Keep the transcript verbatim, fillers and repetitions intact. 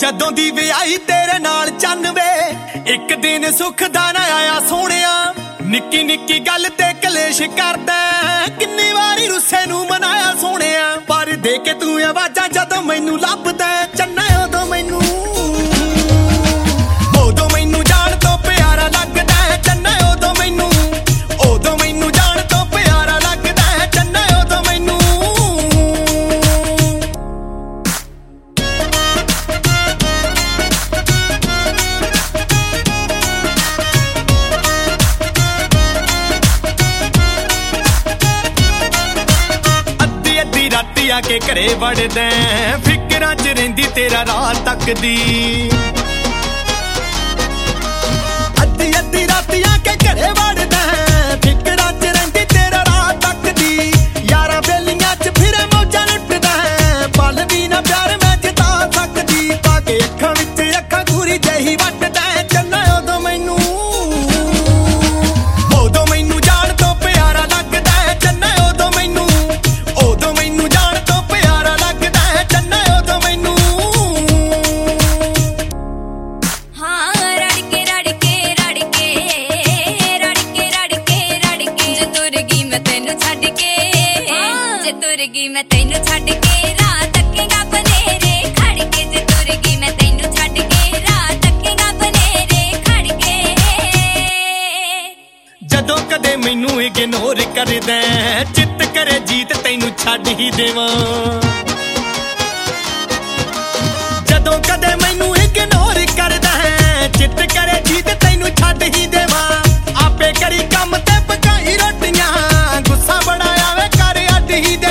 जदों दी विआही तेरे नाल चन्न वे एक दिन सुख दा ना आया सोहणिया निक्की निक्की गल ते कलेश करदा किन्नी वारी रुस्से नूं मनाया सोहणिया पर दे के तू आवाज़ां जदों मैनूं लभदा चन्ना उदों मैनूं उदों मैनूं जान तो प्यारा लगदा चन्ना उदों मैनूं उदों मैनूं जान तो प्यारा लगदा चन्ना उदों मैनूं राती आके घरे वड़दा फिकरां च रहिंदी तेरा रात तक दी अद्धी अद्धी राती आके घरे वड़दा फिकरां च रहिंदी तेरा रात तक दी यारां बेलियां च फिरे मौजां लुटदा पल भी ना प्यार मैं जिता सकदी पाके अखां विच अखां घूरी जही वटदा चन्ना उदों मैनूं उदों मैनूं जान तो प्यारा लगदा चन्ना उदों मैनूं उदों मैनूं जान तो प्यारा लगदा चन्ना उदों मैनूं हाँ रड़के रड़के रड़के रड़के रड़के रड़के जे तुर गई मैं तैनूं छड्ड के जे तुर गई मैं तैनूं छड्ड के रात तकेगा बनेरे खड़ के जे तुर गई मैं तैनूं छड्ड के रात तकेगा बनेरे खड़ के जदों कदे मैनूं इग्नोर करदा चित करे जीत तैनूं छड्ड ही देवां जदों कदे मैनूं इग्नोर करदा चित करे जीत तैनूं छड्ड ही देवां आपे करी काम ते पकाई रोटियां गुस्सा बड़ा आवे कर अड्ड ही